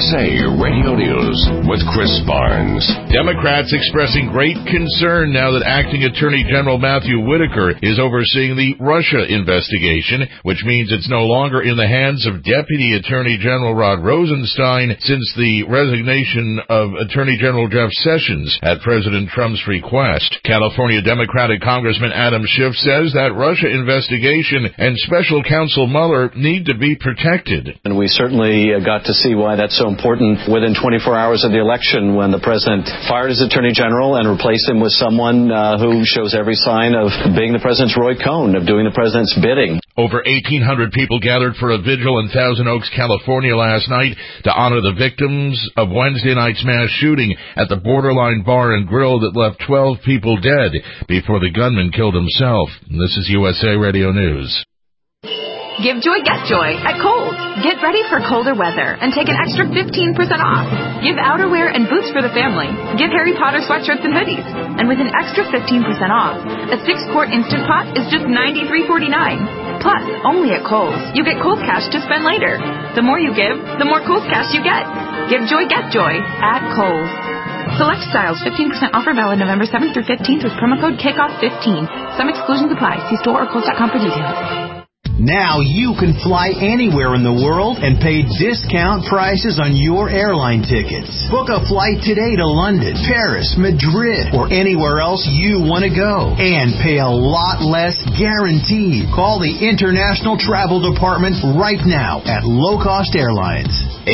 USA Radio News with Chris Barnes. Democrats expressing great concern now that Acting Attorney General Matthew Whitaker is overseeing the Russia investigation, which means it's no longer in the hands of Deputy Attorney General Rod Rosenstein since the resignation of Attorney General Jeff Sessions at President Trump's request. California Democratic Congressman Adam Schiff says that Russia investigation and Special Counsel Mueller need to be protected. And we certainly got to see why that's so important within 24 hours of the election when the president fired his attorney general and replaced him with someone who shows every sign of being the president's Roy Cohn, of doing the president's bidding. Over 1,800 people gathered for a vigil in Thousand Oaks, California last night to honor the victims of Wednesday night's mass shooting at the Borderline Bar and Grill that left 12 people dead before the gunman killed himself. This is USA Radio News. Give joy, get joy at Kohl's. Get ready for colder weather and take an extra 15% off. Give outerwear and boots for the family. Give Harry Potter sweatshirts and hoodies. And with an extra 15% off, a 6-quart Instant Pot is just $93.49. Plus, only at Kohl's, you get Kohl's Cash to spend later. The more you give, the more Kohl's Cash you get. Give joy, get joy at Kohl's. Select styles, 15% offer valid November 7th through 15th with promo code KICKOFF15. Some exclusions apply. See store or Kohl's.com for details. Now you can fly anywhere in the world and pay discount prices on your airline tickets. Book a flight today to London, Paris, Madrid, or anywhere else you want to go. And pay a lot less guaranteed. Call the International Travel Department right now at Low Cost Airlines.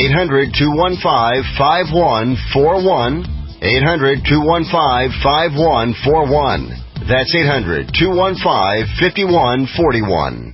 800-215-5141. 800-215-5141. That's 800-215-5141.